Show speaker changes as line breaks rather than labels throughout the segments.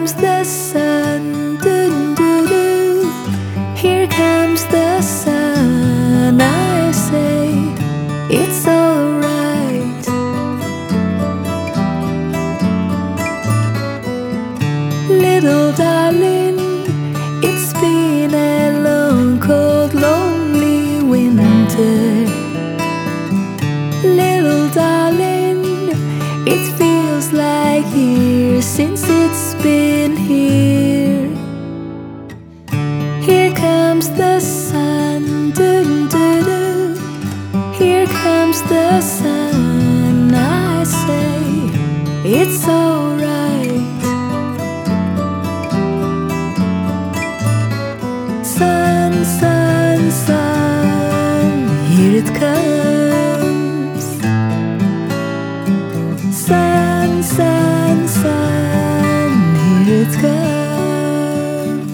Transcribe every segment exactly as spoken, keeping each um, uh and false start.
comes the sun, doo doo doo. Here comes the sun. I say it's alright. Little darling, it's been a long, cold, lonely winter. Little darling, it feels like years since it's been here. Here comes the sun, doo doo doo. Here comes the sun. I say it's alright. Sun, sun, sun, here it comes. Sun, sun, sun, here it comes.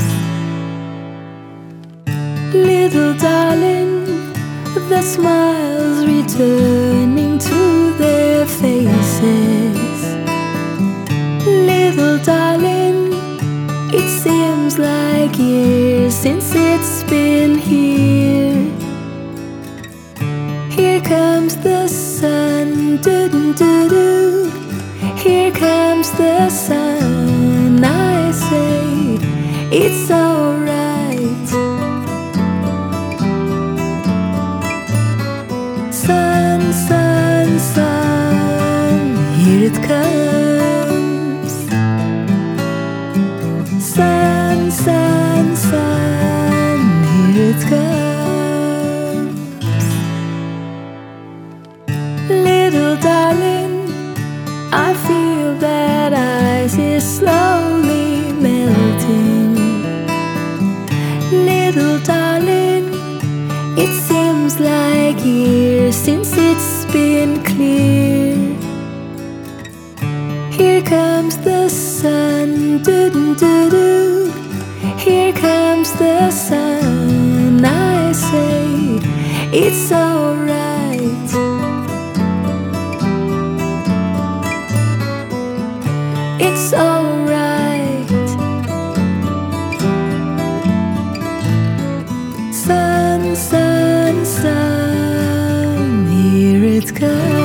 Little darling, the smiles returning to their faces. Little darling, it seems like years since it's been here. Here comes the sun, doo doo doo. Here comes the sun. I say it's alright. Sun, sun, sun, here it comes. Sun, sun, sun, here it comes. Little darling, I feel that ice is slowly melting. Little darling, it seems like years since it's been clear. Here comes the sun, doo doo doo. Here comes the sun. I say it's alright. It's alright. Sun, sun, sun, here it comes.